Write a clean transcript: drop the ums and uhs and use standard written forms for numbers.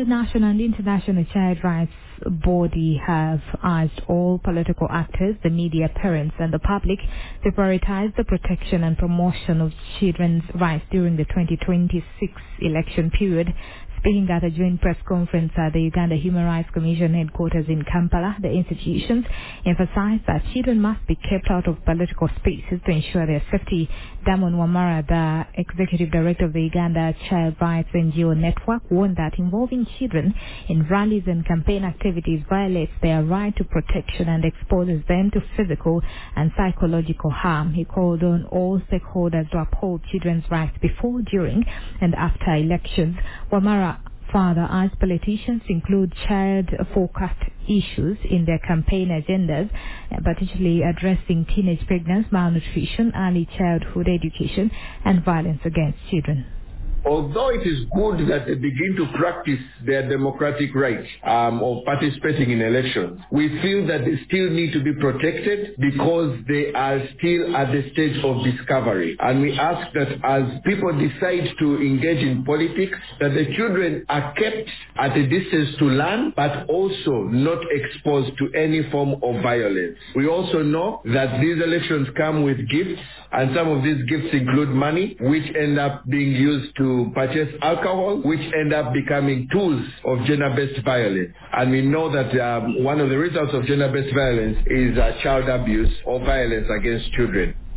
The national and international child rights body have asked all political actors, the media, parents and the public to prioritize the protection and promotion of children's rights during the 2026 election period. Speaking at a joint press conference at the Uganda Human Rights Commission headquarters in Kampala, the institutions emphasized that children must be kept out of political spaces to ensure their safety. Damon Wamara, the executive director of the Uganda Child Rights NGO Network, warned that involving children in rallies and campaign activities violates their right to protection and exposes them to physical and psychological harm. He called on all stakeholders to uphold children's rights before, during and after elections. Wamara further asked politicians to include child-focused issues in their campaign agendas, particularly addressing teenage pregnancy, malnutrition, early childhood education, and violence against children. Although it is good that they begin to practice their democratic right of participating in elections, we feel that they still need to be protected because they are still at the stage of discovery. And we ask that as people decide to engage in politics, that the children are kept at a distance to learn, but also not exposed to any form of violence. We also know that these elections come with gifts, and some of these gifts include money, which end up being used to purchase alcohol, which end up becoming tools of gender-based violence. And we know that one of the results of gender-based violence is child abuse or violence against children.